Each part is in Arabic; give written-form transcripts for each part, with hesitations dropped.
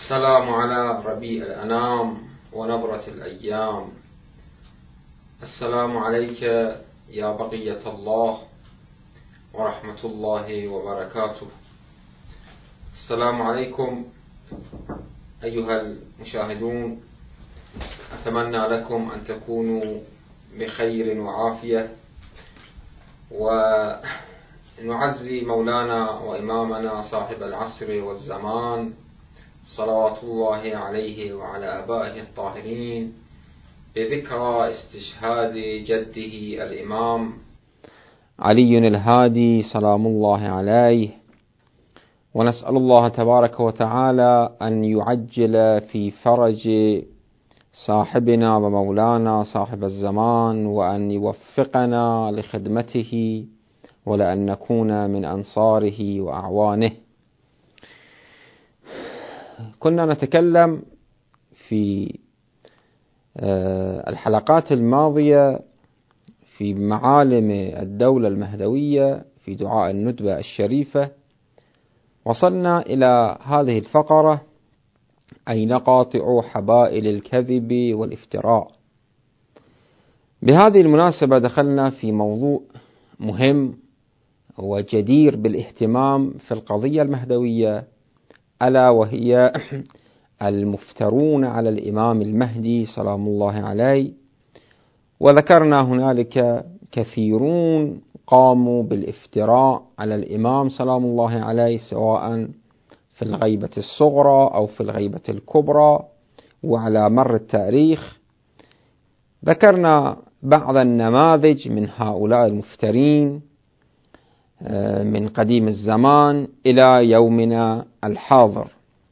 السلام على ربيع الأنام ونبرة الأيام. السلام عليك يا بقية الله ورحمة الله وبركاته. السلام عليكم أيها المشاهدون، أتمنى لكم أن تكونوا بخير وعافية، ونعزي مولانا وإمامنا صاحب العصر والزمان صلوات الله عليه وعلى آبائه الطاهرين بذكرى استشهاد جده الإمام علي الهادي سلام الله عليه، ونسأل الله تبارك وتعالى أن يعجل في فرج صاحبنا ومولانا صاحب الزمان، وأن يوفقنا لخدمته ولأن نكون من أنصاره وأعوانه. كنا نتكلم في الحلقات الماضية في معالم الدولة المهدوية في دعاء الندبة الشريفة. وصلنا إلى هذه الفقرة أي نقاطع حبائل الكذب والافتراء. بهذه المناسبة دخلنا في موضوع مهم وجدير بالاهتمام في القضية المهدوية، ألا وهي المفترون على الإمام المهدي سلام الله عليه. وذكرنا هنالك كثيرون قاموا بالافتراء على الإمام سلام الله عليه، سواء في الغيبة الصغرى أو في الغيبة الكبرى وعلى مر التاريخ. ذكرنا بعض النماذج من هؤلاء المفترين من قديم الزمان إلى يومنا الحاضر.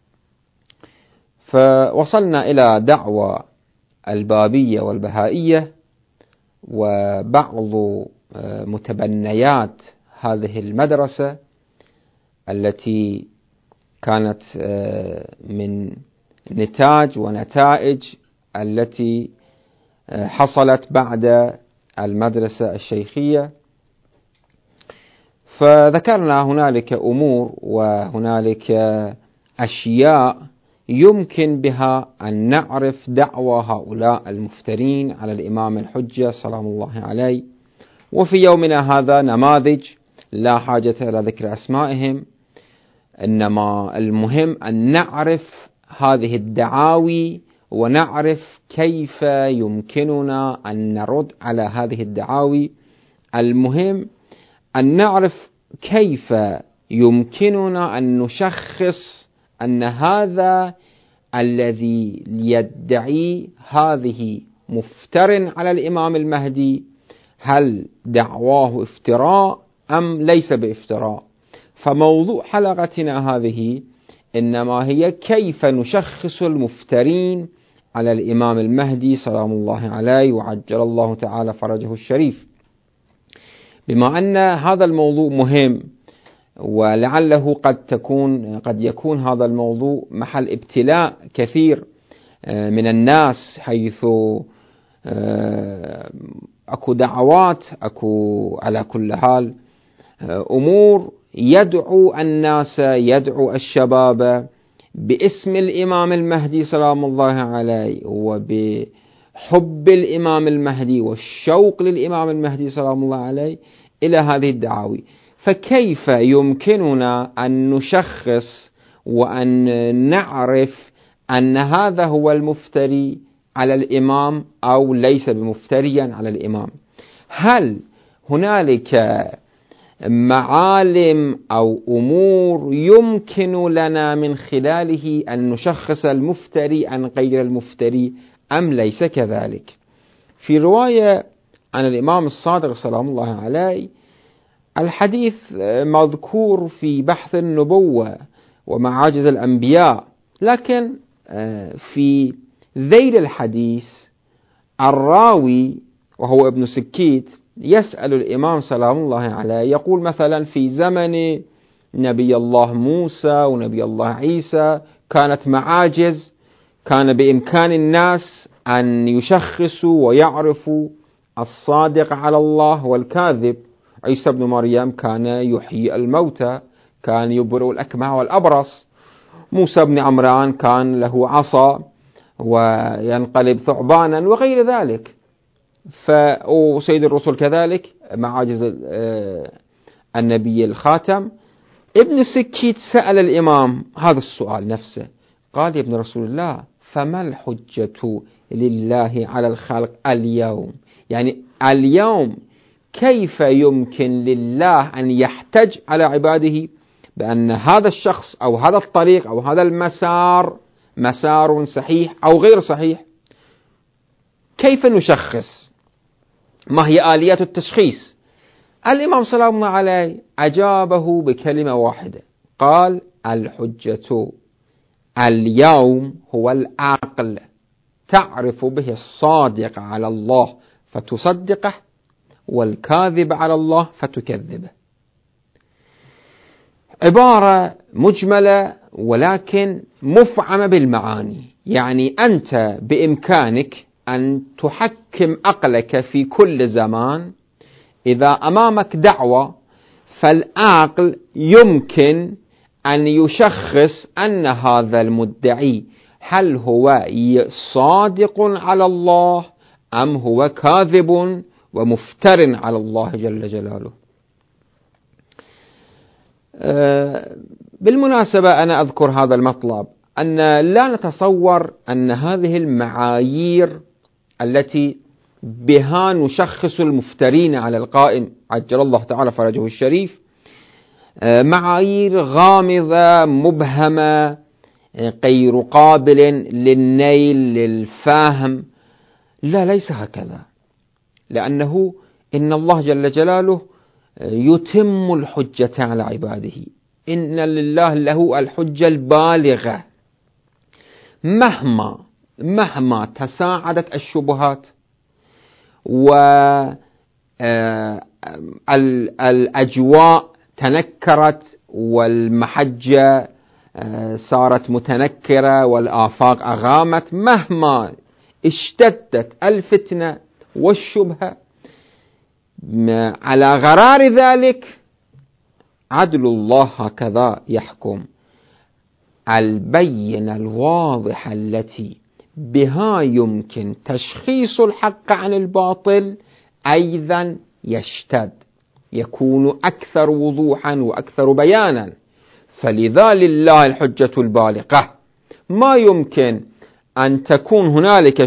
فوصلنا إلى دعوى البابية والبهائية وبعض متبنيات هذه المدرسة التي كانت من نتاج ونتائج التي حصلت بعد المدرسة الشيخية. فذكرنا هنالك أمور وهنالك أشياء يمكن بها أن نعرف دعوى هؤلاء المفترين على الإمام الحجة سلام الله عليه. وفي يومنا هذا نماذج لا حاجة إلى ذكر أسمائهم، إنما المهم أن نعرف هذه الدعاوي ونعرف كيف يمكننا أن نرد على هذه الدعاوي. المهم أن نعرف كيف يمكننا أن نشخص أن هذا الذي يدعي هذه مفتر على الإمام المهدي، هل دعواه افتراء أم ليس بافتراء. فموضوع حلقتنا هذه إنما هي كيف نشخص المفترين على الإمام المهدي سلام الله عليه وعجل الله تعالى فرجه الشريف. بما أن هذا الموضوع مهم، ولعله قد يكون هذا الموضوع محل ابتلاء كثير من الناس، حيث أكو دعوات، أكو على كل حال أمور يدعو الناس، يدعو الشباب باسم الإمام المهدي سلام الله عليه وبحب الإمام المهدي والشوق للإمام المهدي سلام الله عليه إلى هذه الدعاوي. فكيف يمكننا أن نشخص وأن نعرف أن هذا هو المفتري على الإمام أو ليس بمفتريا على الإمام؟ هل هنالك معالم أو أمور يمكن لنا من خلاله أن نشخص المفتري عن غير المفتري أم ليس كذلك؟ في رواية عن الإمام الصادق سلام الله عليه، الحديث مذكور في بحث النبوة ومعاجز الأنبياء، لكن في ذيل الحديث الراوي وهو ابن سكيت يسأل الإمام سلام الله عليه، يقول مثلا في زمن نبي الله موسى ونبي الله عيسى كانت معاجز، كان بإمكان الناس أن يشخصوا ويعرفوا الصادق على الله والكاذب. عيسى بن مريم كان يحيي الموتى، كان يبرئ الأكمه والأبرص. موسى بن عمران كان له عصا وينقلب ثعبانا وغير ذلك، وسيد الرسل كذلك معاجز النبي الخاتم. ابن السكيت سأل الإمام هذا السؤال نفسه، قال يا ابن رسول الله فما الحجة لله على الخلق اليوم؟ يعني اليوم كيف يمكن لله أن يحتج على عباده بأن هذا الشخص أو هذا الطريق أو هذا المسار مسار صحيح أو غير صحيح؟ كيف نشخص؟ ما هي آليات التشخيص؟ الإمام سلام الله عليه أجابه بكلمة واحدة، قال الحجة اليوم هو العقل، تعرف به الصادق على الله فتصدقه والكاذب على الله فتكذبه. عبارة مجملة ولكن مفعمة بالمعاني، يعني أنت بإمكانك أن تحكم عقلك في كل زمان. إذا أمامك دعوة فالعقل يمكن أن يشخص أن هذا المدعي هل هو صادق على الله أم هو كاذب ومفتر على الله جل جلاله. بالمناسبة أنا أذكر هذا المطلب، أن لا نتصور أن هذه المعايير التي بها نشخص المفترين على القائم عجل الله تعالى فرجه الشريف معايير غامضة مبهمة غير قابل للنيل للفهم. لا، ليس هكذا، لأنه إن الله جل جلاله يتم الحجة على عباده، إن لله له الحجة البالغة مهما تساعدت الشبهات والأجواء تنكرت والمحجة صارت متنكرة والآفاق أغامت، مهما اشتدت الفتنة والشبهة على غرار ذلك عدل الله هكذا يحكم. البينة الواضحة التي بها يمكن تشخيص الحق عن الباطل أيضا يشتد، يكون أكثر وضوحا وأكثر بيانا. فلذا لله الحجة البالغة، ما يمكن أن تكون هنالك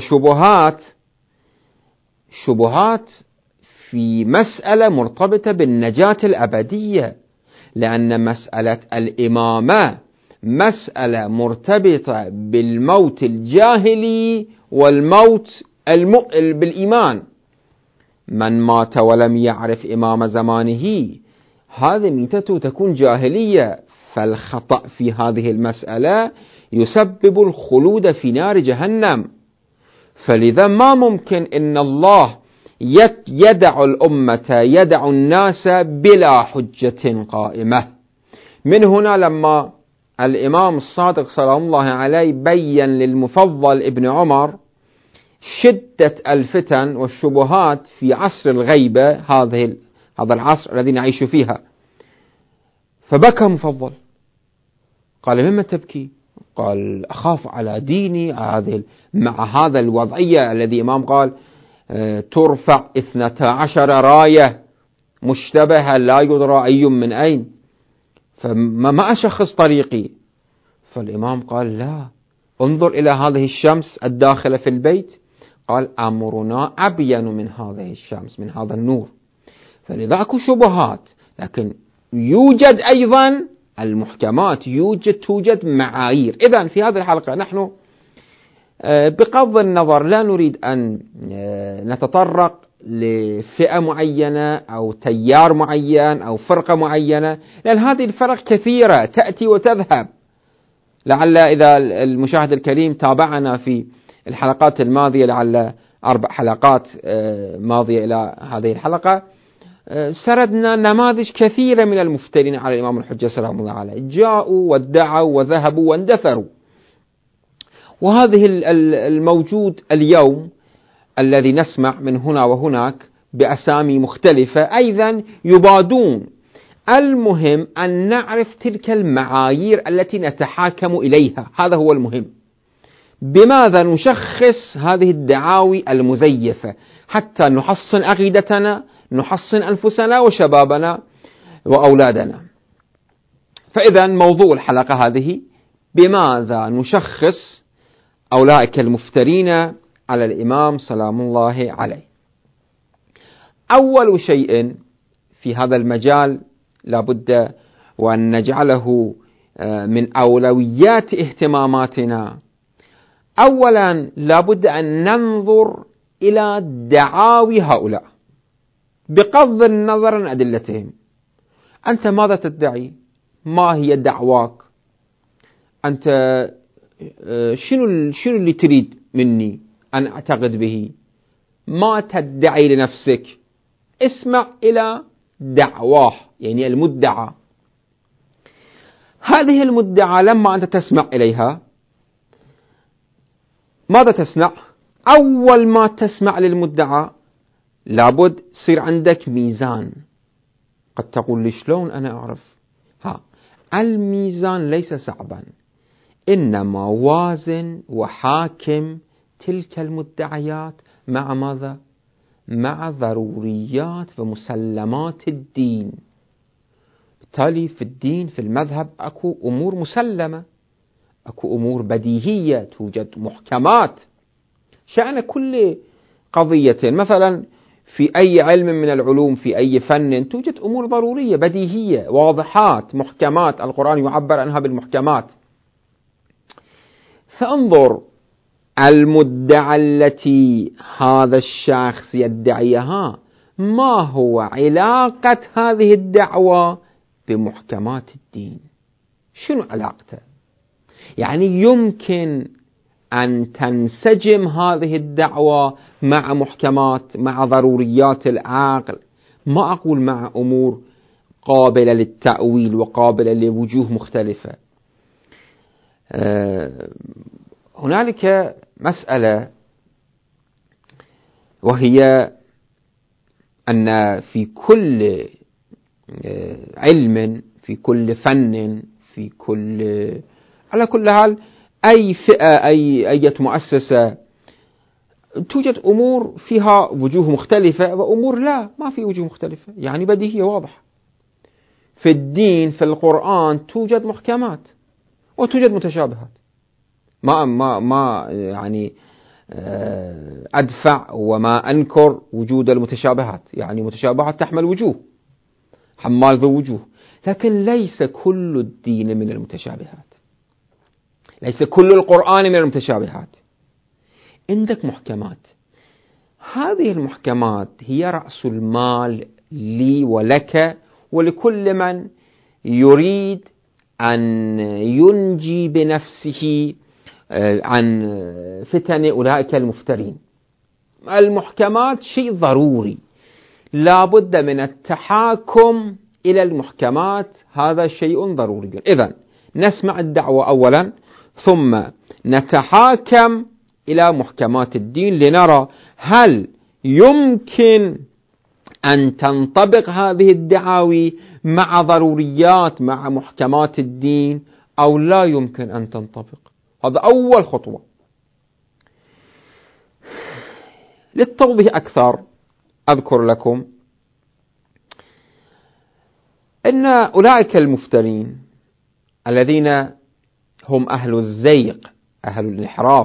شبهات في مسألة مرتبطة بالنجاة الأبدية، لأن مسألة الإمامة مسألة مرتبطة بالموت الجاهلي والموت بالإيمان. من مات ولم يعرف إمام زمانه هذه ميتته تكون جاهلية، فالخطأ في هذه المسألة يسبب الخلود في نار جهنم. فلذا ما ممكن إن الله يدع الأمة يدع الناس بلا حجة قائمة. من هنا لما الإمام الصادق سلام الله عليه بيّن للمفضل ابن عمر شدة الفتن والشبهات في عصر الغيبة، هذا العصر الذي نعيش فيها، فبكى مفضل، قال مما تبكي؟ قال أخاف على ديني مع هذا الوضعية الذي إمام قال ترفع 12 راية مشتبهة لا يدرى أي من أين، فما أشخص طريقي؟ فالإمام قال لا، انظر إلى هذه الشمس الداخلة في البيت، قال أمرنا أبين من هذه الشمس، من هذا النور. فلذا أكو شبهات، لكن يوجد أيضا المحكمات، توجد معايير. إذن في هذه الحلقة نحن بغض النظر لا نريد أن نتطرق لفئة معينة أو تيار معين أو فرقة معينة، لأن هذه الفرق كثيرة تأتي وتذهب. لعل إذا المشاهد الكريم تابعنا في الحلقات الماضية، لعل 4 حلقات ماضية إلى هذه الحلقة، سردنا نماذج كثيرة من المفترين على الإمام الحجة سلام الله عليه، جاءوا وادعوا وذهبوا واندثروا. وهذه الموجود اليوم الذي نسمع من هنا وهناك بأسامي مختلفة أيضا يبادون المهم أن نعرف تلك المعايير التي نتحاكم إليها، هذا هو المهم. بماذا نشخص هذه الدعاوي المزيفة حتى نحصن عقيدتنا، نحصن أنفسنا وشبابنا وأولادنا. فإذا موضوع الحلقة هذه بماذا نشخص أولئك المفترين على الإمام سلام الله عليه. أول شيء في هذا المجال لابد وأن نجعله من أولويات اهتماماتنا. أولا لابد أن ننظر إلى دعاوي هؤلاء بغض النظر عن أدلتهم. أنت ماذا تدعي؟ ما هي دعواك؟ أنت شنو اللي تريد مني أن أعتقد به؟ ما تدعي لنفسك؟ اسمع إلى دعواه، يعني المدعى. هذه المدعى لما أنت تسمع إليها ماذا تصنع؟ أول ما تسمع للمدعى لابد يصير عندك ميزان. قد تقول لي شلون أنا أعرف؟ الميزان ليس صعبا، إنما وازن وحاكم تلك المدعيات مع ماذا؟ مع ضروريات ومسلمات الدين. بالتالي في الدين في المذهب أكو أمور مسلمة، أكو أمور بديهية، توجد محكمات. شأن كل قضية مثلا في أي علم من العلوم، في أي فن، توجد أمور ضرورية بديهية واضحات محكمات، القرآن يعبر عنها بالمحكمات. فانظر المدعى التي هذا الشخص يدعيها، ما هو علاقة هذه الدعوة بمحكمات الدين؟ شنو علاقته؟ يعني يمكن أن تنسجم هذه الدعوة مع محكمات، مع ضروريات العقل، ما أقول مع أمور قابلة للتأويل وقابلة لوجوه مختلفة. هنالك مسألة، وهي أن في كل علم، في كل فن، في كل، على كل حال أي فئة، أي مؤسسة، توجد أمور فيها وجوه مختلفة وأمور لا، ما في وجوه مختلفة، يعني بديهية واضحة. في الدين في القرآن توجد محكمات وتوجد متشابهات. ما يعني أدفع وما أنكر وجود المتشابهات، يعني متشابهات تحمل وجوه، حمال ذو وجوه، لكن ليس كل الدين من المتشابهات، ليس كل القرآن من المتشابهات. عندك محكمات، هذه المحكمات هي رأس المال لي ولك ولكل من يريد أن ينجي بنفسه عن فتن أولئك المفترين. المحكمات شيء ضروري، لا بد من التحاكم إلى المحكمات، هذا شيء ضروري. إذن نسمع الدعوة أولا، ثم نتحاكم إلى محكمات الدين لنرى هل يمكن أن تنطبق هذه الدعاوي مع ضروريات، مع محكمات الدين، أو لا يمكن أن تنطبق. هذا أول خطوة. للتوضيح أكثر أذكر لكم أن أولئك المفترين الذين هم أهل الزيغ، أهل الانحراف،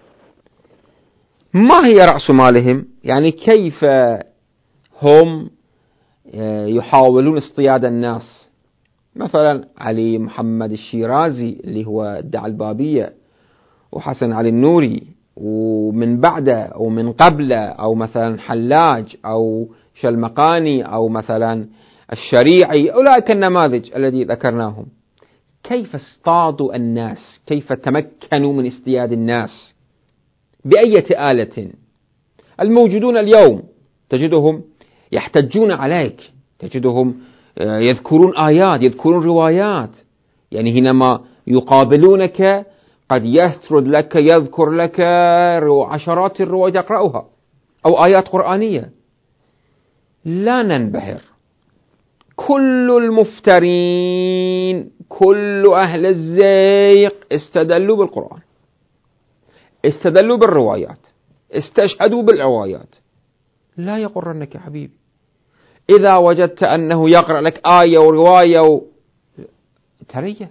ما هي رأس مالهم؟ يعني كيف هم يحاولون اصطياد الناس؟ مثلا علي محمد الشيرازي اللي هو ادعى البابية، وحسن علي النوري، ومن بعده أو من قبله، أو مثلا حلاج أو شلمقاني أو مثلا الشريعي، أولئك النماذج الذي ذكرناهم. كيف اصطادوا الناس؟ كيف تمكنوا من اصطياد الناس؟ بأية آلة؟ الموجودون اليوم تجدهم يحتجون عليك، تجدهم يذكرون آيات، يذكرون روايات، يعني حينما يقابلونك قد يسرد لك، يذكر لك عشرات الروايات يقرأها أو آيات قرآنية. لا ننبهر، كل المفترين، كل أهل الزيق استدلوا بالقرآن، استدلوا بالروايات، استشهدوا بالروايات. لا يغرنك يا حبيبي إذا وجدت أنه يقرأ لك آية ورواية تريث.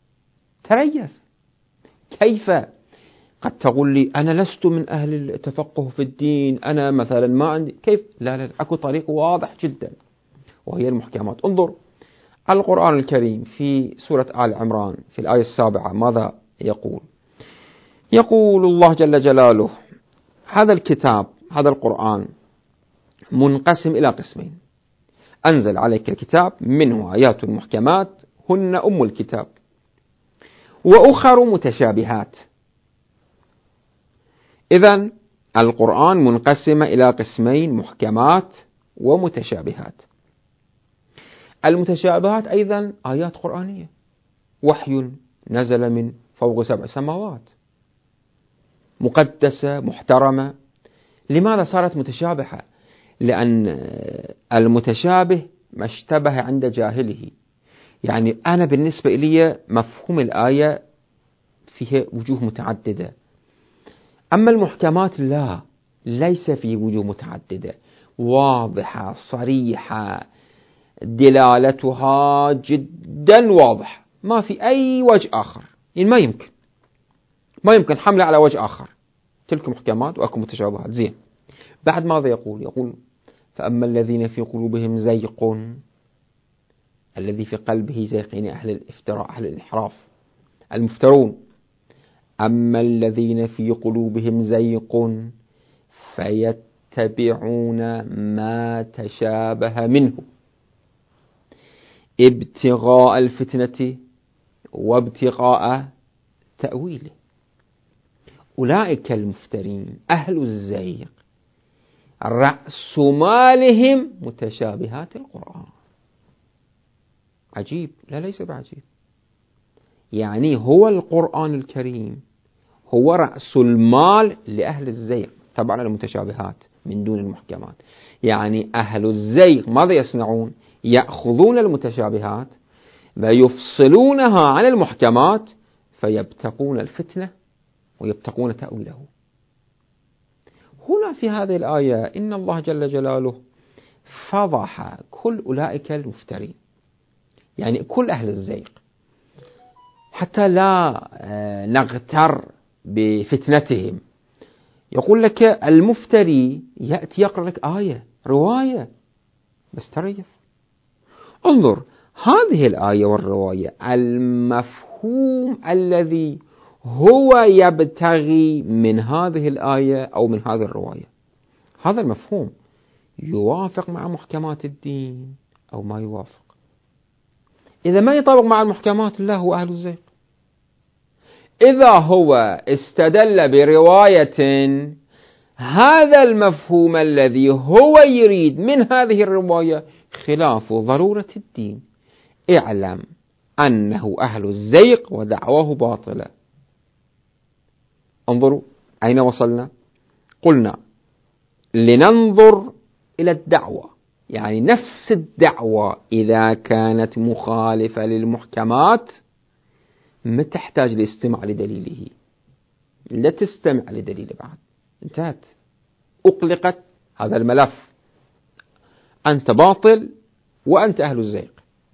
كيف؟ قد تقول لي أنا لست من أهل التفقه في الدين، أنا مثلا ما عندي كيف. لا، أكو طريق واضح جدا وهي المحكمات. انظر القرآن الكريم في سورة آل عمران في الآية 7 ماذا يقول؟ يقول الله جل جلاله: هذا الكتاب، هذا القرآن منقسم إلى قسمين: أنزل عليك الكتاب منه آيات محكمات هن أم الكتاب وأخر متشابهات. إذن القرآن منقسم إلى قسمين: محكمات ومتشابهات. المتشابهات أيضا آيات قرآنية، وحي نزل من فوق 7 سماوات، مقدسة محترمة. لماذا صارت متشابهة؟ لأن المتشابه ما اشتبه عند جاهله. يعني أنا بالنسبة إلي مفهوم الآية فيه وجوه متعددة، أما المحكمات لا، ليس فيه وجوه متعددة، واضحة صريحة، دلالتها جدا واضحة، ما في أي وجه آخر. يعني ما يمكن حمله على وجه آخر. تلك محكمات وأكو متشابهات. زين، بعد ماذا يقول؟ فأما الذين في قلوبهم زيق، الذي في قلبه زيق يعني أهل الافتراء، أهل الانحراف، المفترون. أما الذين في قلوبهم زيق فيتبعون ما تشابه منه ابتغاء الفتنة وابتغاء تأويله. أولئك المفترين أهل الزيق رأس مالهم متشابهات القرآن. عجيب؟ لا، ليس بعجيب. يعني هو القرآن الكريم هو رأس المال لأهل الزيق، طبعا المتشابهات من دون المحكمات. يعني أهل الزيق ماذا يصنعون؟ يأخذون المتشابهات ويفصلونها عن المحكمات فيبتغون الفتنة ويبتغون تأويله. هنا في هذه الآية إن الله جل جلاله فضح كل أولئك المفترين، يعني كل أهل الزيق، حتى لا نغتر بفتنتهم. يقول لك المفتري يأتي يقرأ لك آية رواية بس تريث. انظر هذه الآية والرواية، المفهوم الذي هو يبتغي من هذه الآية أو من هذه الرواية، هذا المفهوم يوافق مع محكمات الدين أو ما يوافق. إذا ما يطابق مع المحكمات الله هو أهل الزيغ. إذا هو استدل برواية هذا المفهوم الذي هو يريد من هذه الرواية خلاف ضرورة الدين، اعلم أنه أهل الزيغ ودعواه باطلة. انظروا أين وصلنا. قلنا لننظر إلى الدعوة، يعني نفس الدعوة إذا كانت مخالفة للمحكمات ما تحتاج لاستماع لدليله، لا تستمع لدليل بعد، انتهت، أقلقت هذا الملف، أنت باطل وأنت أهل الزيغ.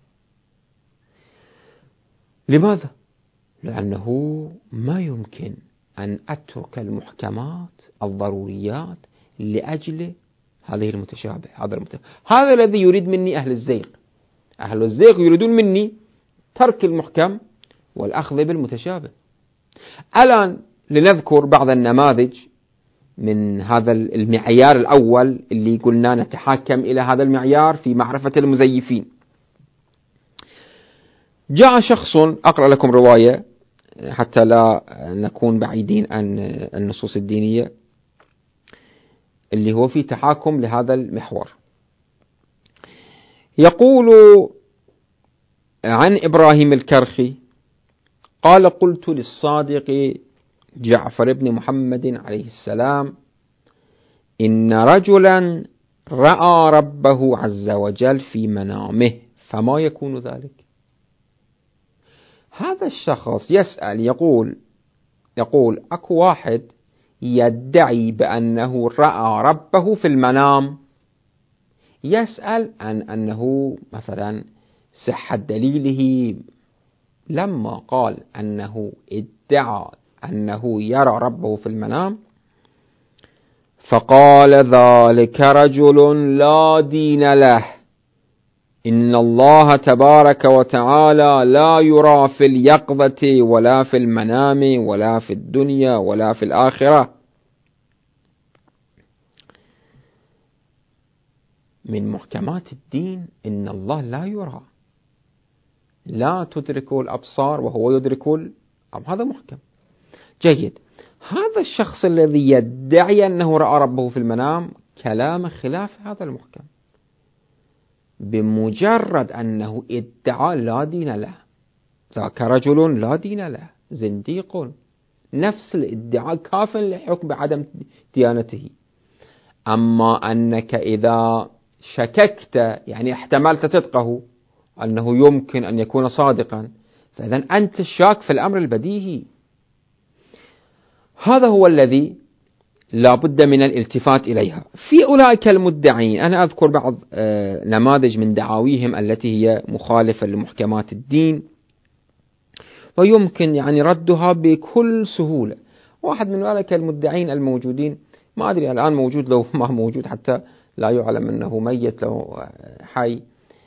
لماذا؟ لأنه ما يمكن أن أترك المحكمات الضروريات لأجل هذه المتشابه. هذا الذي يريد مني أهل الزيغ. أهل الزيغ يريدون مني ترك المحكم والأخذ بالمتشابه. الآن لنذكر بعض النماذج من هذا المعيار الأول اللي قلنا نتحاكم إلى هذا المعيار في معرفة المزيفين. جاء شخص، أقرأ لكم رواية حتى لا نكون بعيدين عن النصوص الدينية اللي هو في تحاكم لهذا المحور. يقول عن إبراهيم الكرخي قال: قلت للصادق جعفر بن محمد عليه السلام: إن رجلا رأى ربه عز وجل في منامه فما يكون ذلك؟ هذا الشخص يسأل يقول أكو واحد يدعي بأنه رأى ربه في المنام، يسأل عن أنه مثلا صحة دليله لما قال أنه ادعى أنه يرى ربه في المنام، فقال ذلك رجل لا دين له، إن الله تبارك وتعالى لا يرى في اليقظة ولا في المنام ولا في الدنيا ولا في الآخرة. من محكمات الدين إن الله لا يرى، لا تدرك الأبصار وهو يدرك هذا محكم. جيد. هذا الشخص الذي يدعي أنه رأى ربه في المنام كلام خلاف هذا المحكم، بمجرد أنه ادعى لا دين له، ذاك رجل لا دين له زنديق، نفس الادعاء كاف لحكم بعدم ديانته. أما أنك إذا شككت يعني احتملت صدقه أنه يمكن أن يكون صادقا، فإذا أنت الشاك في الأمر البديهي. هذا هو الذي لا بد من الالتفات إليها. في أولئك المدعين أنا أذكر بعض نماذج من دعاويهم التي هي مخالفة لمحكمات الدين ويمكن يعني ردها بكل سهولة. واحد من أولئك المدعين الموجودين، ما أدري الآن موجود لو ما موجود حتى لا يعلم أنه ميت لو حي،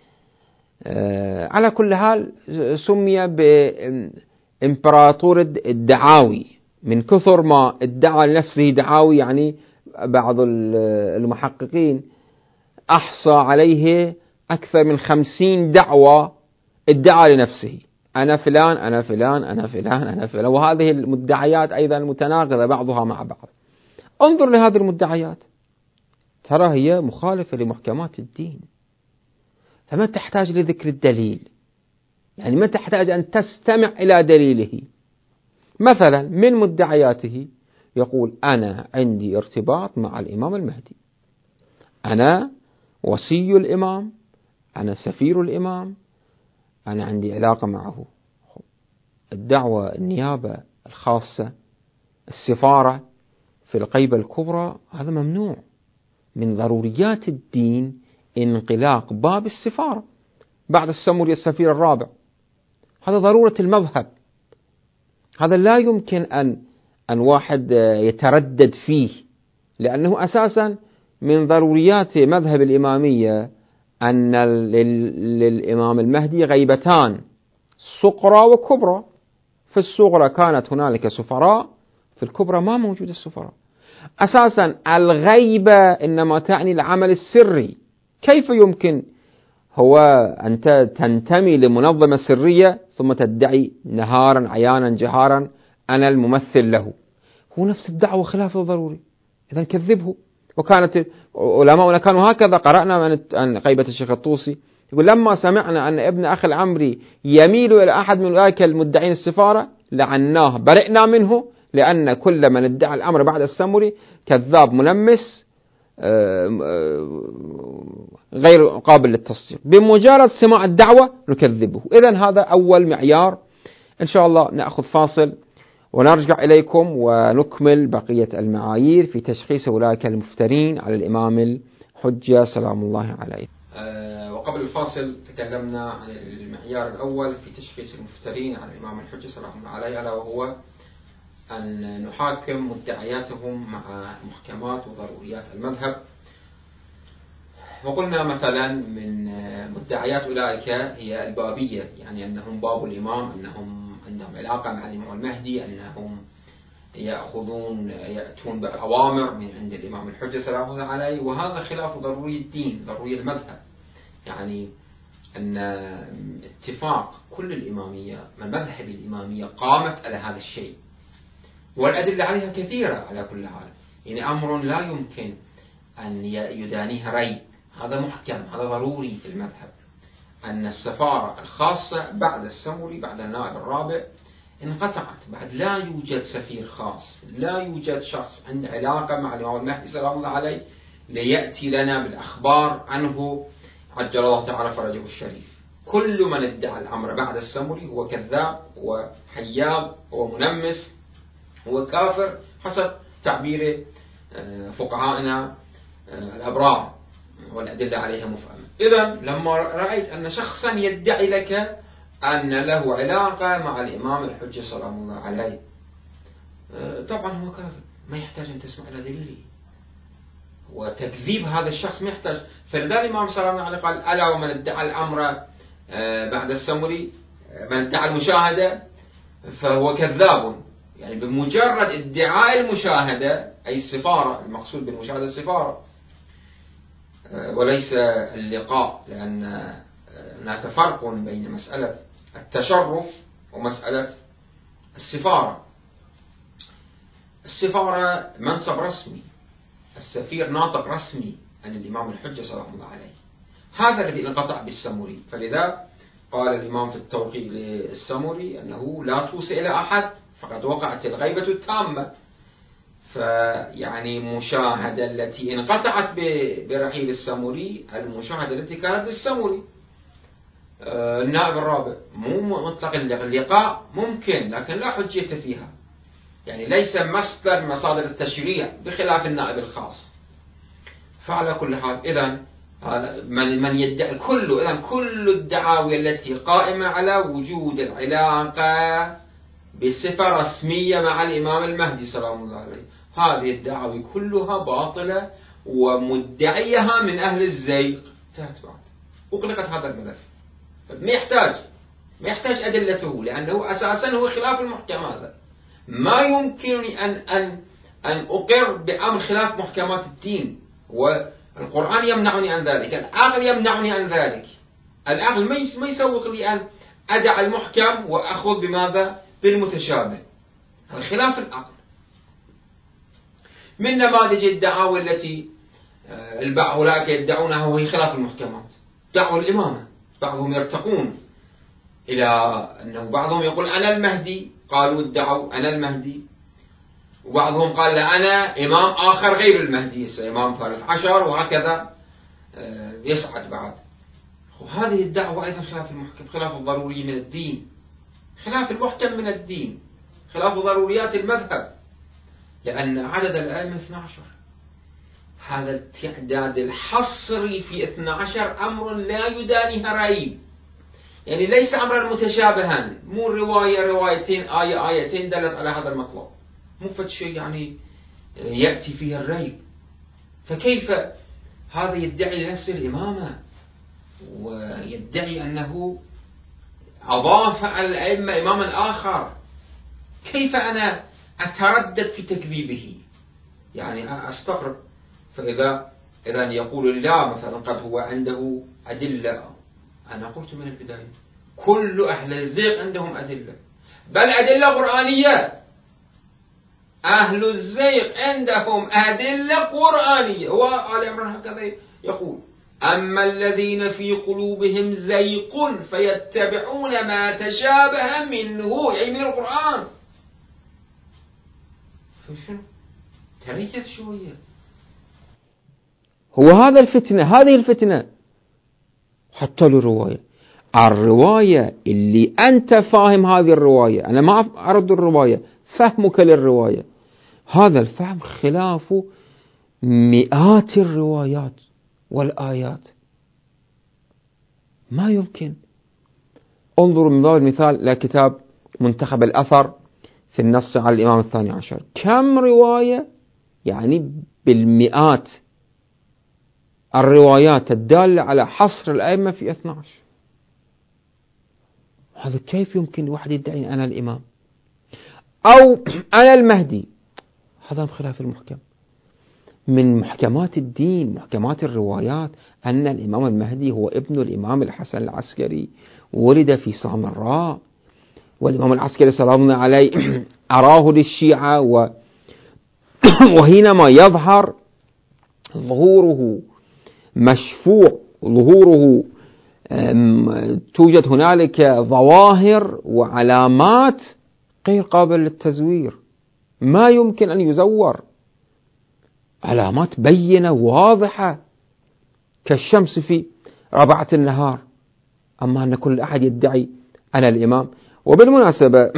على كل حال سمي بإمبراطور الدعاوي من كثر ما ادعى لنفسه دعاوي. يعني بعض المحققين أحصى عليه أكثر من 50 دعوة ادعى لنفسه، أنا فلان أنا فلان أنا فلان أنا فلان، وهذه المدعيات أيضا متناقضة بعضها مع بعض. انظر لهذه المدعيات، ترى هي مخالفة لمحكمات الدين، فما تحتاج لذكر الدليل، يعني ما تحتاج أن تستمع إلى دليله. مثلا من مدعياته يقول أنا عندي ارتباط مع الإمام المهدي، أنا وصي الإمام، أنا سفير الإمام، أنا عندي علاقة معه. الدعوة النيابة الخاصة السفارة في الغيبة الكبرى هذا ممنوع. من ضروريات الدين انغلاق باب السفارة بعد السمري السفير الرابع، هذا ضرورة المذهب، هذا لا يمكن أن واحد يتردد فيه، لأنه أساسا من ضروريات مذهب الإمامية أن للإمام المهدي غيبتان صغرى وكبرى. في الصغرى كانت هنالك سفراء، في الكبرى ما موجود السفراء. أساسا الغيبة إنما تعني العمل السري، كيف يمكن هو أنت تنتمي لمنظمة سرية ثم تدعي نهارا عيانا جهارا أنا الممثل له؟ هو نفس الدعوة خلاف ضروري، إذن كذبه. وكانت علماؤنا كانوا هكذا، قرأنا عن غيبة الشيخ الطوسي يقول لما سمعنا أن ابن أخي العمري يميل إلى أحد من أولئك المدعين السفارة لعناه برئنا منه، لأن كل من ادعى الأمر بعد السمري كذاب ملمس غير قابل للتصديق، بمجرد سماع الدعوة نكذبه. إذن هذا أول معيار. إن شاء الله نأخذ فاصل ونرجع إليكم ونكمل بقية المعايير في تشخيص أولئك المفترين على الإمام الحجة سلام الله عليه. وقبل الفاصل تكلمنا عن المعيار الأول في تشخيص المفترين على الإمام الحجة سلام الله عليه، ألا وهو أن نحاكم مدعياتهم مع محكمات وضروريات المذهب. وقلنا مثلا من مدعيات أولئك هي البابية، يعني أنهم باب الإمام، أنهم عندهم علاقة مع الإمام المهدي، أنهم يأتون بأوامر من عند الإمام الحجة سلام الله عليه، وهذا خلاف ضروري الدين ضروري المذهب. يعني أن اتفاق كل الإمامية مذهب الإمامية قامت على هذا الشيء، والأدلة عليها كثيرة على كل حال. يعني أمر لا يمكن أن يدانيه ريب، هذا محكم، هذا ضروري في المذهب. أن السفارة الخاصة بعد السمري بعد النائب الرابع انقطعت، بعد لا يوجد سفير خاص، لا يوجد شخص عنده علاقة مع الإمام المهدي سلام الله عليه ليأتي لنا بالأخبار عنه عجل الله تعالى فرجه الشريف. كل من ادعى الأمر بعد السمري هو كذاب، هو حياب، هو منمس، هو كافر، حسب تعبير فقهائنا الأبرار والأدلة عليها مفهمة. إذن لما رأيت أن شخصا يدعي لك أن له علاقة مع الإمام الحجة سلام الله عليه، طبعا هو كاذب، ما يحتاج أن تسمع إلى دليله، وتكذيب هذا الشخص ما يحتاج. فلذلك الإمام سلام الله عليه قال: ألا ومن ادعى الأمر بعد السمري، من ادعى المشاهدة فهو كذاب. يعني بمجرد ادعاء المشاهدة، أي السفارة، المقصود بالمشاهدة السفارة وليس اللقاء، لأن هناك فرق بين مسألة التشرف ومسألة السفارة. السفارة منصب رسمي، السفير ناطق رسمي عن الإمام الحجة سلام الله عليه، هذا الذي انقطع بالسمري. فلذا قال الإمام في التوقيع للسمري أنه لا توصي إلى أحد فقد وقعت الغيبة التامة. فيعني مشاهدة التي انقطعت برحيل السمري، المشاهدة التي كانت للسمري. النائب الرابع مو مطلق اللقاء ممكن، لكن لا حجية فيها، يعني ليس مصدر مصادر التشريع بخلاف النائب الخاص. فعلى كل حال إذن من يدعي كل الدعاوي التي قائمة على وجود العلاقة بصفة رسمية مع الإمام المهدي سلام الله عليه، هذه الدعاوي كلها باطلة ومدعيها من أهل الزيغ. انتهت بعد، أغلقت هذا الملف، ما يحتاج أدلته، لأنه أساسا هو خلاف المحكم. هذا ما يمكنني أن أقر بأمر خلاف محكمات الدين، والقرآن يمنعني عن ذلك، العقل يمنعني عن ذلك. العقل ما يسوق لي أن أدع المحكم وأخذ بماذا؟ بالمتشابه، هذا خلاف العقل. من نماذج الدعاوى التي أولئك يدعونها وهي خلاف المحكمات، دعوى الإمامة. بعضهم يرتقون إلى أنه بعضهم يقول أنا المهدي، قالوا ادعوا أنا المهدي، وبعضهم قال لا أنا إمام آخر غير المهدي، إمام 13، وهكذا يسعد بعد. وهذه الدعوة أيضا خلاف المحكم، خلاف الضروري من الدين، خلاف المحكم من الدين، خلاف ضروريات المذهب، لأن عدد الأئمة 12. هذا التعداد الحصري في 12 أمر لا يدانيها ريب، يعني ليس أمرا متشابها، مو روايتين آيتين دلت على هذا المطلب، مو فد شيء يعني يأتي فيه الريب. فكيف هذا يدعي لنفسه الإمامة ويدعي أنه أضاف على الأئمة إماما آخر؟ كيف أنا أتردد في تكذيبه؟ يعني أستغرب. فإذا يقول لا مثلا قد هو عنده أدلة، أنا قلت من البداية كل أهل الزيغ عندهم أدلة، بل أدلة قرآنية. أهل الزيغ عندهم أدلة قرآنية، وآل عمران هكذا يقول: أما الذين في قلوبهم زيغ فيتبعون ما تشابه منه، أي من القرآن. فشنو؟ تريث شوية. هو هذا الفتنة، هذه الفتنة حتى الرواية اللي أنت فاهم هذه الرواية، أنا ما أرد الرواية، فهمك للرواية، هذا الفهم خلاف مئات الروايات والآيات، ما يمكن. انظروا من ضمن المثال لكتاب منتخب الأثر في النص على الإمام 12، كم رواية، يعني بالمئات الروايات الدالة على حصر الأئمة في 12. هذا كيف يمكن واحد يدعي أنا الإمام أو أنا المهدي؟ هذا خلاف المحكم. من محكمات الدين، محكمات الروايات، أن الإمام المهدي هو ابن الإمام الحسن العسكري، ولد في سامراء، والإمام العسكري سلام الله عليه أراه للشيعة، وحينما يظهر ظهوره مشفوع، ظهوره توجد هنالك ظواهر وعلامات غير قابل للتزوير، ما يمكن أن يزور، علامات بينة واضحة كالشمس في ربعة النهار، أما أن كل أحد يدعي أنا الإمام. وبالمناسبة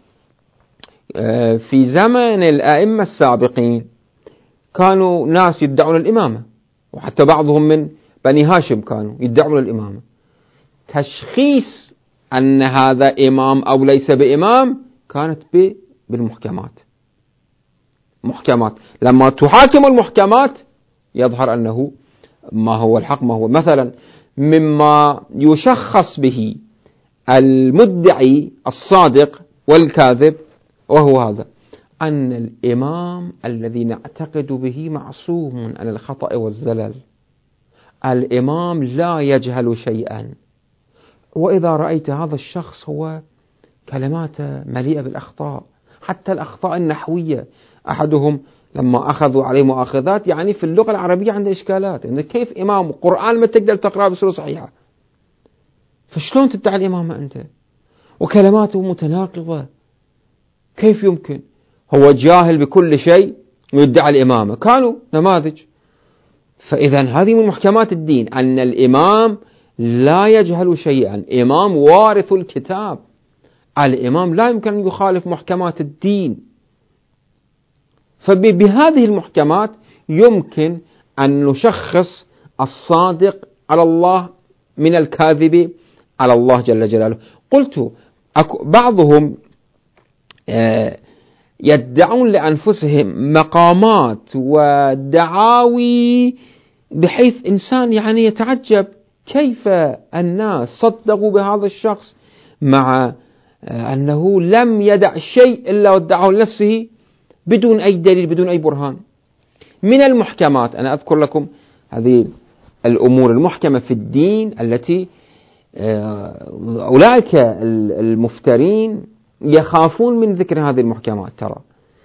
في زمن الأئمة السابقين كانوا ناس يدعون الإمامة، وحتى بعضهم من بني هاشم كانوا يدعون الإمامة. تشخيص أن هذا إمام أو ليس بإمام كانت بالمحكمات. محكمات لما تحاكم المحكمات يظهر أنه ما هو الحق ما هو. مثلا مما يشخص به المدعي الصادق والكاذب وهو هذا، أن الإمام الذي نعتقد به معصوم عن الخطأ والزلل، الإمام لا يجهل شيئا. وإذا رأيت هذا الشخص هو كلماته مليئة بالأخطاء، حتى الأخطاء النحوية. أحدهم لما أخذوا عليه مؤاخذات يعني في اللغة العربية عنده إشكالات، يعني كيف إمام قرآن ما تقدر تقرأ بصورة صحيحة، فشلون تدعي الإمامة أنت؟ وكلماته متناقضة، كيف يمكن؟ هو جاهل بكل شيء ويدعي الإمامة. كانوا نماذج. فإذا هذه من محكمات الدين، أن الإمام لا يجهل شيئا، إمام وارث الكتاب، الإمام لا يمكن أن يخالف محكمات الدين. فبهذه المحكمات يمكن أن نشخص الصادق على الله من الكاذب على الله جل جلاله. قلت بعضهم يدعون لأنفسهم مقامات ودعاوي بحيث إنسان يعني يتعجب كيف الناس صدقوا بهذا الشخص مع أنه لم يدع شيء إلا وادعه لنفسه بدون أي دليل بدون أي برهان. من المحكمات أنا أذكر لكم هذه الأمور المحكمة في الدين التي أولئك المفترين يخافون من ذكر هذه المحكمات. ترى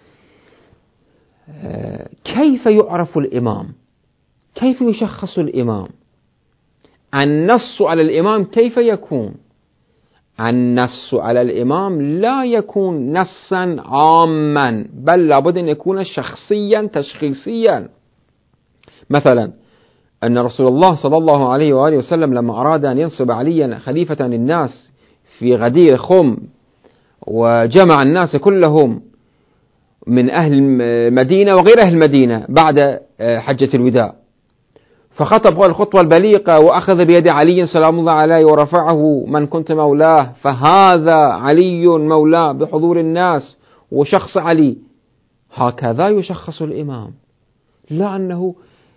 كيف يعرف الإمام؟ كيف يشخص الإمام؟ النص على الإمام كيف يكون؟ النص على الإمام لا يكون نصا عاما، بل لابد أن يكون شخصيا تشخيصيا. مثلا أن رسول الله صلى الله عليه وآله وسلم لما أراد أن ينصب عليا خليفة للناس في غدير خم، وجمع الناس كلهم من أهل المدينة وغير أهل المدينة بعد حجة الوداع، فخطب الخطوة البليغة وأخذ بيد علي سلام الله عليه ورفعه من كنت مولاه، فهذا علي مولاه بحضور الناس وشخص علي. هكذا يشخص الإمام، لا أنه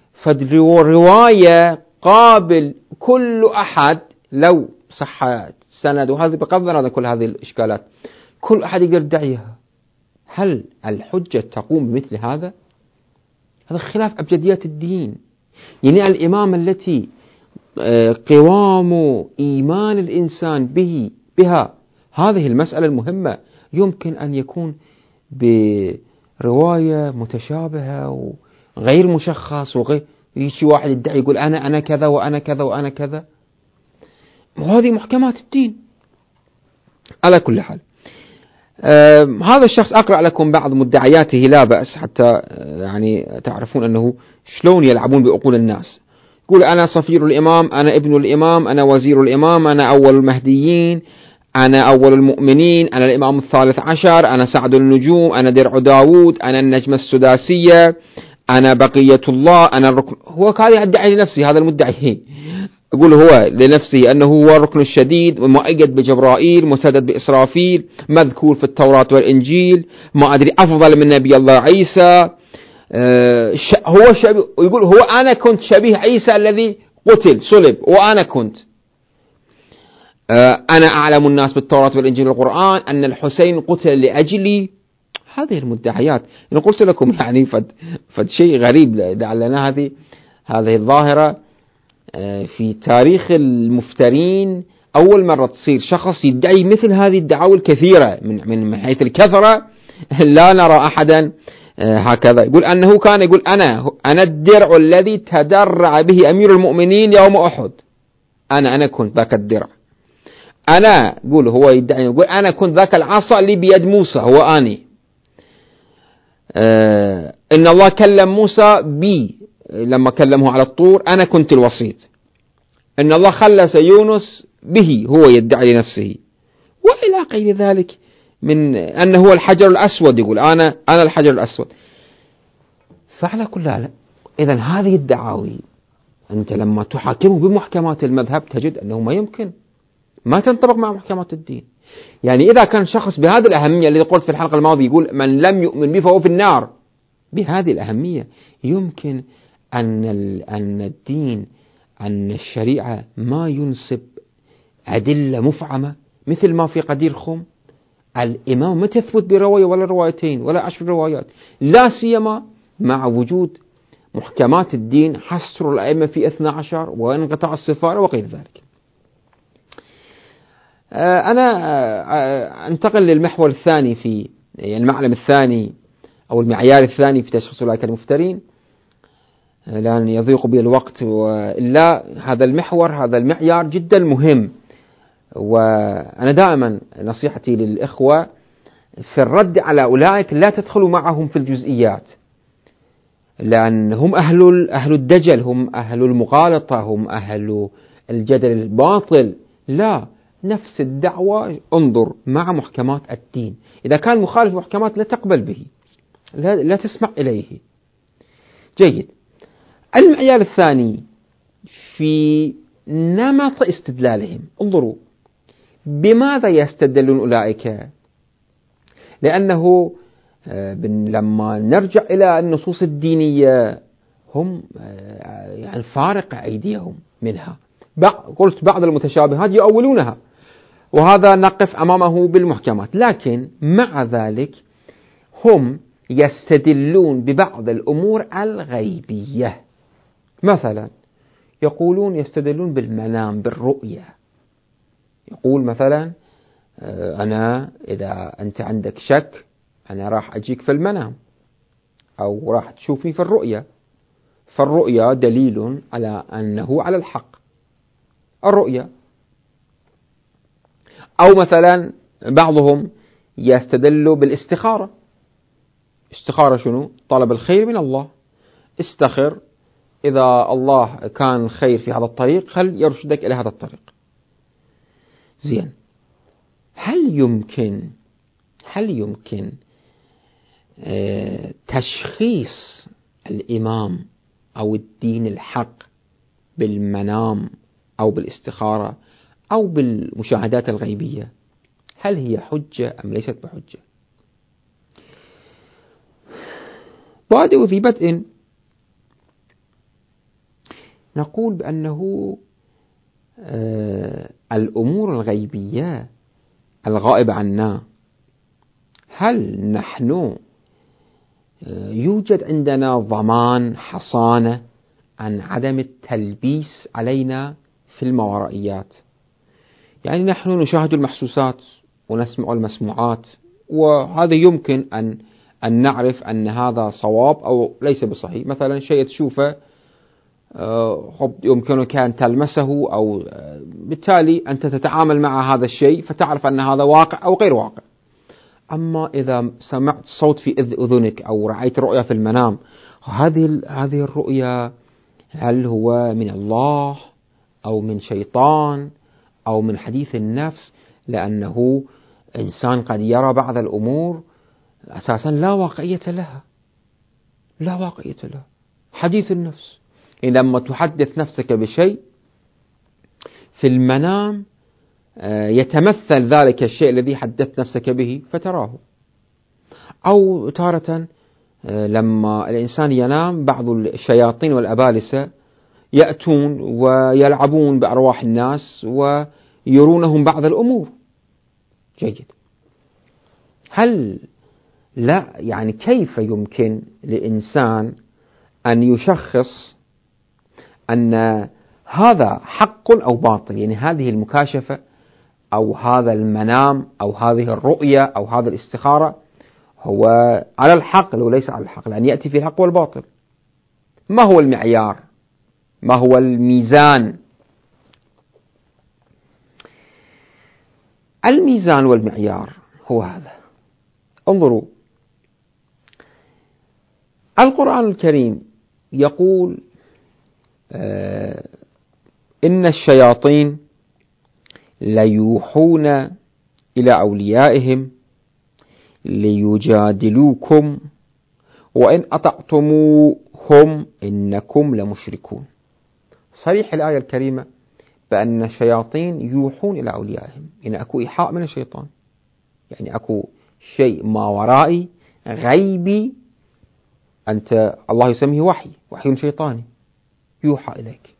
رواية قابل كل أحد لو صحت سند، وهذا بغض النظر كل هذه الإشكالات كل أحد يقدر يدعيها. هل الحجة تقوم بمثل هذا؟ هذا خلاف أبجديات الدين. يعني الإمامة التي قوام إيمان الإنسان بها هذه المسألة المهمة يمكن أن يكون برواية متشابهة وغير مشخص، وغير يجي واحد يدعي يقول أنا كذا وأنا كذا وأنا كذا، وهذه محكمات الدين. على كل حال هذا الشخص أقرأ لكم بعض مدعياته لا بأس حتى يعني تعرفون أنه شلون يلعبون بعقول الناس. يقول أنا صفير الإمام، أنا ابن الإمام، أنا وزير الإمام، أنا أول المهديين، أنا أول المؤمنين، أنا الإمام الثالث عشر، أنا سعد النجوم، أنا درع داود، أنا النجمة السداسية، أنا بقية الله، أنا الركن. هو كان يدعي لنفسه هذا المدعي، يقول هو لنفسه أنه هو الركن الشديد مؤيد بجبرائيل مسدد بإسرافيل مذكور في التوراة والإنجيل، ما أدري أفضل من نبي الله عيسى. هو شبيه، يقول هو أنا كنت شبيه عيسى الذي قتل صلب، وأنا كنت أنا أعلم الناس بالتوراة والإنجيل والقرآن، أن الحسين قتل لأجلي. هذه المدعيات أنا قلت لكم يعني فد شيء غريب لعلنا هذه الظاهرة في تاريخ المفترين أول مرة تصير شخص يدعي مثل هذه الدعاوى الكثيرة من حيث الكثرة. لا نرى أحدا هكذا يقول أنه كان يقول أنا الدرع الذي تدرع به أمير المؤمنين يوم أحد، أنا كنت ذاك الدرع. أنا يقول هو يدعي يقول أنا كنت ذاك العصا اللي بيد موسى، هو أني. إن الله كلم موسى بي لما كلمه على الطور، أنا كنت الوسيط. إن الله خلص يونس به، هو يدعي لنفسه، وإلى غير ذلك من أنه هو الحجر الأسود، يقول أنا الحجر الأسود. فعلى كل حال إذن هذه الدعاوي أنت لما تحاكمه بمحكمات المذهب تجد أنه ما يمكن، ما تنطبق مع محكمات الدين. يعني إذا كان شخص بهذه الأهمية اللي قلت في الحلقة الماضية يقول من لم يؤمن به فهو في النار، بهذه الأهمية يمكن أن الدين، أن الشريعة ما ينسب أدلة مفعمة مثل ما في قدير خم الإمام ما تثبت برواية ولا روايتين ولا 10 روايات، لا سيما مع وجود محكمات الدين حصر الأئمة في 12 وانقطاع السفارة وغير ذلك. أنا أنتقل للمحور الثاني في المعلم الثاني أو المعيار الثاني في تشخيص أولئك المفترين، لأن يضيق بي الوقت، وإلا هذا المحور هذا المعيار جدا مهم. وأنا دائما نصيحتي للإخوة في الرد على أولئك لا تدخلوا معهم في الجزئيات، لأن هم أهل الدجل، هم أهل المغالطة، هم أهل الجدل الباطل. لا، نفس الدعوة انظر مع محكمات الدين، إذا كان مخالف محكمات لا تقبل به، لا تسمع إليه. جيد. المعيار الثاني في نمط استدلالهم، انظروا بماذا يستدلون أولئك، لأنه لما نرجع إلى النصوص الدينية هم يعني فارق أيديهم منها، قلت بعض المتشابهات يؤولونها، وهذا نقف أمامه بالمحكمات، لكن مع ذلك هم يستدلون ببعض الأمور الغيبية. مثلا يستدلون بالمنام، بالرؤية. يقول مثلا أنا إذا أنت عندك شك أنا راح أجيك في المنام أو راح تشوفني في الرؤية، فالرؤية دليل على أنه على الحق، الرؤية. أو مثلا بعضهم يستدل بالاستخارة. استخارة شنو؟ طلب الخير من الله، استخر إذا الله كان خير في هذا الطريق خل يرشدك إلى هذا الطريق. زين، هل يمكن تشخيص الإمام أو الدين الحق بالمنام أو بالاستخارة أو بالمشاهدات الغيبية؟ هل هي حجة أم ليست بحجة؟ بادئ ذي بدء نقول بأنه الأمور الغيبية الغائبة عنا، هل نحن يوجد عندنا ضمان حصانة عن عدم التلبيس علينا في الماورائيات؟ يعني نحن نشاهد المحسوسات ونسمع المسموعات، وهذا يمكن أن نعرف أن هذا صواب أو ليس بصحيح. مثلا شيء تشوفه يمكنك أن تلمسه، أو بالتالي أنت تتعامل مع هذا الشيء فتعرف أن هذا واقع أو غير واقع. أما إذا سمعت صوت في أذنك أو رأيت رؤية في المنام، هذه الرؤية هل هو من الله أو من شيطان أو من حديث النفس؟ لأنه إنسان قد يرى بعض الأمور أساسا لا واقعية لها، حديث النفس. لما تحدث نفسك بشيء في المنام يتمثل ذلك الشيء الذي حدثت نفسك به فتراه. أو تارة لما الإنسان ينام بعض الشياطين والأبالسة يأتون ويلعبون بأرواح الناس ويرونهم بعض الأمور. جيد. يعني كيف يمكن لإنسان أن يشخص أن هذا حق أو باطل؟ يعني هذه المكاشفة أو هذا المنام أو هذه الرؤية أو هذا الاستخارة هو على الحق لو ليس على الحق، لأن يأتي في الحق والباطل. ما هو المعيار؟ ما هو الميزان؟ الميزان والمعيار هو هذا. انظروا، القرآن الكريم يقول إن الشياطين ليوحون إلى أوليائهم ليجادلوكم وإن أطعتموهم إنكم لمشركون. صريح الآية الكريمة بأن الشياطين يوحون إلى أوليائهم، يعني أكو إيحاء من الشيطان، يعني أكو شيء ما ورائي غيبي أنت الله يسميه وحي شيطاني يوحى إليك.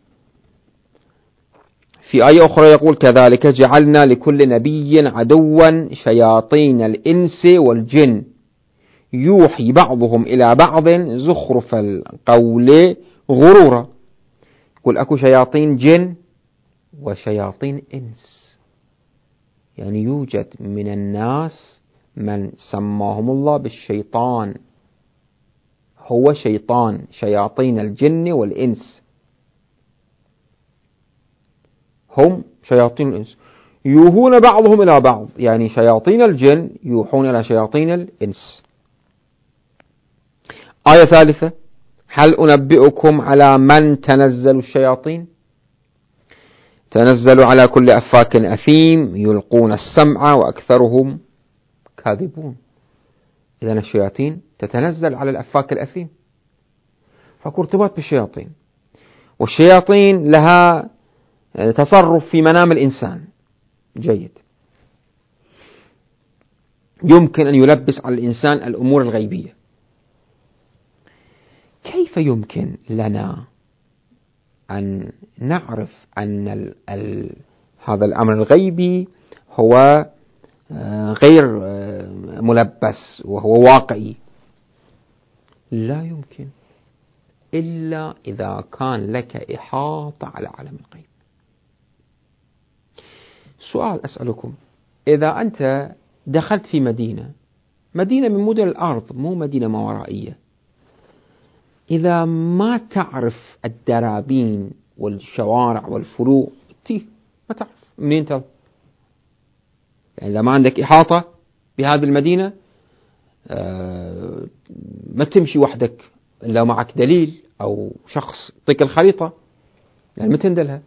في آية أخرى يقول كذلك جعلنا لكل نبي عدوا شياطين الإنس والجن يوحي بعضهم إلى بعض زخرف القول غرورا. يقول أكو شياطين جن وشياطين إنس، يعني يوجد من الناس من سماهم الله بالشيطان، هو شيطان، شياطين الجن والإنس هم شياطين الإنس يوحون بعضهم إلى بعض، يعني شياطين الجن يوحون إلى شياطين الإنس. آية ثالثة هل أنبئكم على من تنزل الشياطين؟ تنزل على كل أفاك أثيم يلقون السمع وأكثرهم كاذبون. إذن الشياطين تتنزل على الأفاك الأثيم، فاكو ارتباط بالشياطين، والشياطين لها تصرف في منام الإنسان جيد، يمكن أن يلبس على الإنسان الأمور الغيبية. كيف يمكن لنا أن نعرف أن هذا الأمر الغيبي هو غير ملبس وهو واقعي؟ لا يمكن إلا إذا كان لك إحاطة على عالم الغيب. سؤال أسألكم، إذا أنت دخلت في مدينة من مدن الأرض، مو مدينة ماورائية، إذا ما تعرف الدرابين والشوارع والفروع ما تعرف منين تعرف، يعني إذا ما عندك إحاطة بهذه المدينة ما تمشي وحدك إلا معك دليل أو شخص يعطيك الخريطة، يعني ما تندلها.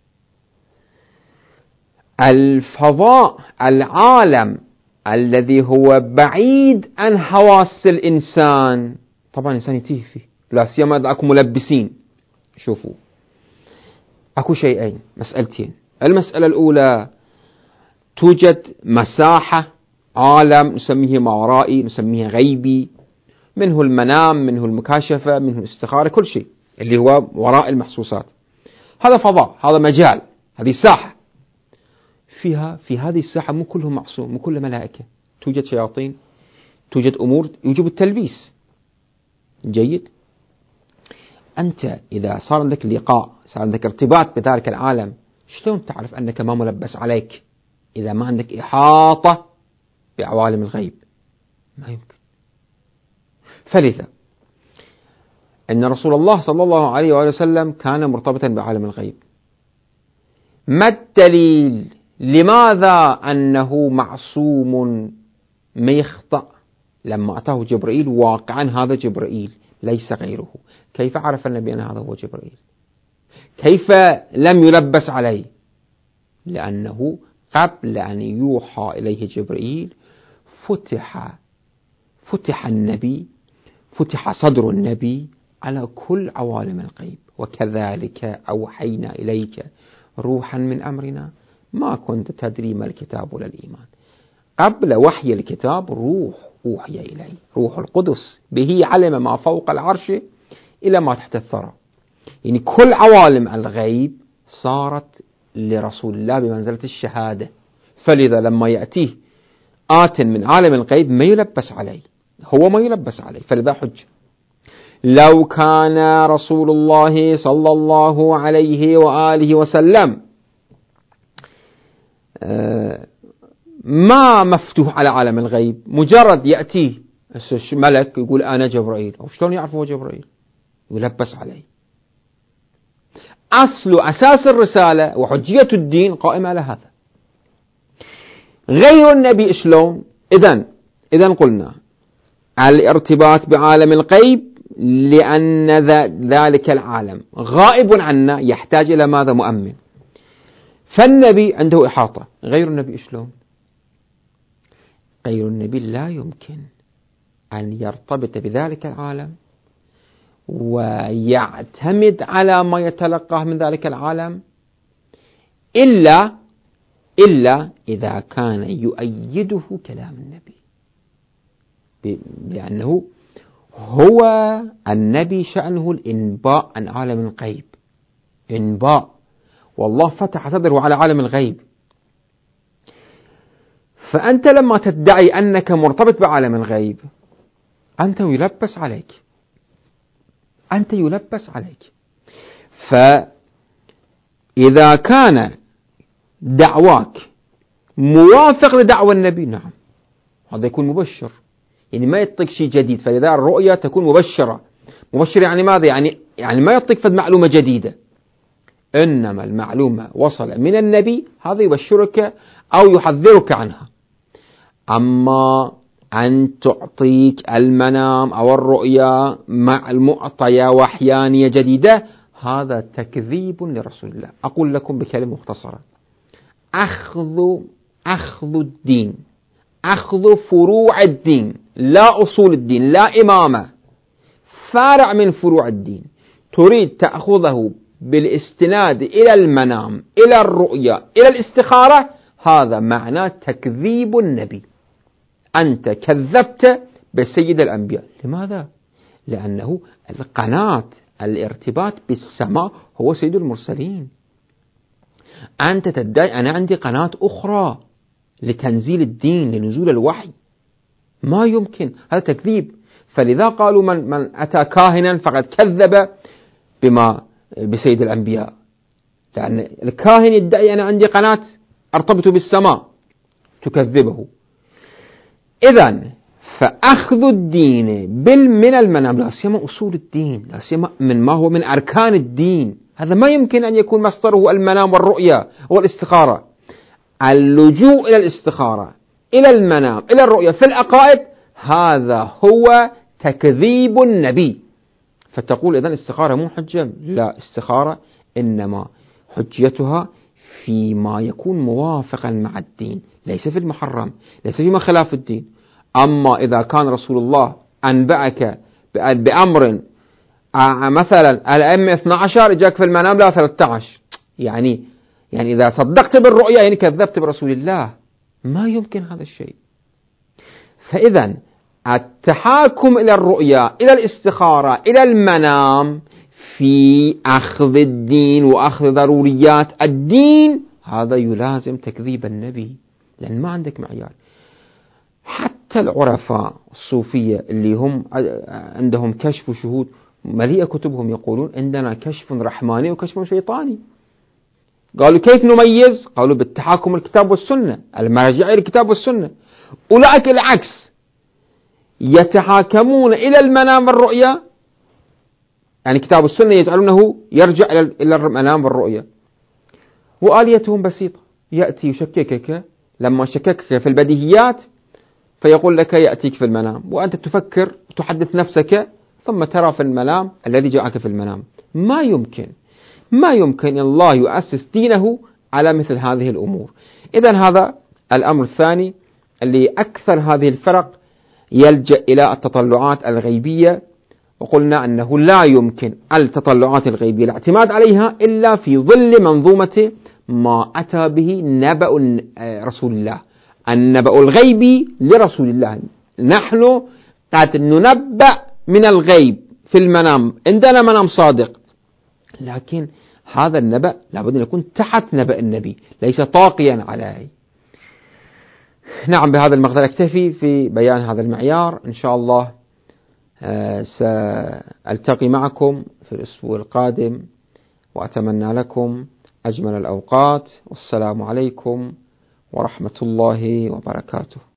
الفضاء، العالم الذي هو بعيد عن حواس الإنسان، طبعا الإنسان يتيه فيه، لا سيما إذا أكو ملبسين. شوفوا، أكو شيئين، مسألتين. المسألة الأولى، توجد مساحة، عالم نسميه ماورائي، نسميه غيبي، منه المنام، منه المكاشفة، منه الاستخارة، كل شيء اللي هو وراء المحسوسات. هذا فضاء، هذا مجال، هذه ساحة. في هذه الساحة مو كلهم معصوم، مو كلهم ملائكة، توجد شياطين، توجد أمور يوجب التلبيس. جيد. أنت إذا صار عندك لقاء، صار عندك ارتباط بذلك العالم، شلون تعرف أنك ما ملبس عليك إذا ما عندك إحاطة بعوالم الغيب؟ ما يمكن. فلذا أن رسول الله صلى الله عليه وآله وسلم كان مرتبطا بعالم الغيب. ما الدليل؟ لماذا أنه معصوم ما يخطأ؟ لما أتاه جبريل واقعا هذا جبريل ليس غيره. كيف عرف النبي أن هذا هو جبريل؟ كيف لم يلبس عليه؟ لأنه قبل أن يوحى إليه جبريل فتح النبي، فتح صدر النبي على كل عوالم الغيب. وكذلك أوحينا إليك روحا من أمرنا ما كنت تدري ما الكتاب ولا الإيمان. قبل وحي الكتاب روح أوحي إليه، روح القدس، به علم ما فوق العرش إلى ما تحت الثرى. يعني كل عوالم الغيب صارت لرسول الله بمنزلة الشهادة. فلذا لما يأتيه آت من عالم الغيب ما يلبس عليه، هو ما يلبس عليه، فلذا حج. لو كان رسول الله صلى الله عليه وآله وسلم ما مفتوح على عالم الغيب، مجرد يأتيه ملك يقول أنا جبرائيل، أو شلون يعرف هو جبرائيل؟ يلبس عليه. أساس الرسالة وحجية الدين قائمة على هذا. غير النبي شلون؟ إذن قلنا الارتباط بعالم الغيب لأن ذلك العالم غائب عنا يحتاج إلى ماذا؟ مؤمن. فالنبي عنده إحاطة، غير النبي شلون؟ غير النبي لا يمكن أن يرتبط بذلك العالم ويعتمد على ما يتلقاه من ذلك العالم إلا إذا كان يؤيده كلام النبي، لأنه هو النبي شأنه الإنباء عن عالم الغيب، إنباء، والله فتح صدره على عالم الغيب. فأنت لما تدعي أنك مرتبط بعالم الغيب أنت يلبس عليك. فإذا كان دعواك موافق لدعوى النبي، نعم، هذا يكون مبشر، يعني ما يعطيك شيء جديد. فلذا الرؤيا تكون مبشرة يعني ماذا؟ يعني ما يعطيك فد معلومة جديدة، إنما المعلومة وصل من النبي، هذا يبشرك أو يحذرك عنها. أما أن تعطيك المنام أو الرؤيا مع المعطية وحيانية جديدة، هذا تكذيب لرسول الله. أقول لكم بكلمة مختصرة: أخذ الدين، أخذ فروع الدين، لا أصول الدين، لا إمامة، فارع من فروع الدين، تريد تأخذه بالاستناد إلى المنام، إلى الرؤيا، إلى الاستخارة، هذا معناه تكذيب النبي. أنت كذبت بسيد الأنبياء. لماذا؟ لأنه القناة، الارتباط بالسماء هو سيد المرسلين. أنت تدعي أنا عندي قناة أخرى لتنزيل الدين، لنزول الوحي، ما يمكن، هذا تكذيب. فلذا قالوا من أتى كاهنا فقد كذب بسيد الأنبياء، لأن الكاهن يدعي أنا عندي قناة أرتبط بالسماء، تكذبه. إذن فأخذ الدين من المنام، لا سيما أصول الدين، لا سيما من ما هو من أركان الدين، هذا ما يمكن أن يكون مصدره المنام والرؤيا والاستخارة. اللجوء إلى الاستخارة، إلى المنام، إلى الرؤيا في العقائد، هذا هو تكذيب النبي. فتقول إذن الاستخارة مو حجة؟ لا، استخارة إنما حجيتها فيما يكون موافقا مع الدين، ليس في المحرم، ليس فيما خلاف الدين. أما إذا كان رسول الله أنبأك بأمر، مثلا الأئمة 12 جاك في المنام لا 13، يعني إذا صدقت بالرؤيا يعني كذبت برسول الله، ما يمكن هذا الشيء. فإذا التحاكم إلى الرؤيا، إلى الاستخارة، إلى المنام في أخذ الدين وأخذ ضروريات الدين، هذا يلازم تكذيب النبي، لأن ما عندك معيار. حتى العرفاء الصوفية اللي هم عندهم كشف وشهود، مليئة كتبهم يقولون عندنا كشف رحماني وكشف شيطاني. قالوا كيف نميز؟ قالوا بالتحاكم الكتاب والسنة، المرجع الكتاب والسنة. أولئك العكس، يتحاكمون إلى المنام والرؤيا، يعني كتاب السنة يجعلونه يرجع إلى المنام والرؤيا، وآليتهم بسيطة، يأتي يشككك، لما شككك في البديهيات فيقول لك يأتيك في المنام، وأنت تفكر تحدث نفسك ثم ترى في المنام الذي جاءك في المنام. ما يمكن الله يؤسس دينه على مثل هذه الأمور. إذن هذا الأمر الثاني اللي أكثر هذه الفرق يلجأ إلى التطلعات الغيبية، وقلنا أنه لا يمكن التطلعات الغيبية الاعتماد عليها إلا في ظل منظومة ما أتى به نبأ رسول الله، النبأ الغيبي لرسول الله. نحن قد ننبأ من الغيب في المنام، عندنا منام صادق، لكن هذا النبأ لابد أن يكون تحت نبأ النبي، ليس طاقيا عليه. نعم، بهذا المقدار أكتفي في بيان هذا المعيار. إن شاء الله سألتقي معكم في الأسبوع القادم، وأتمنى لكم أجمل الأوقات، والسلام عليكم ورحمة الله وبركاته.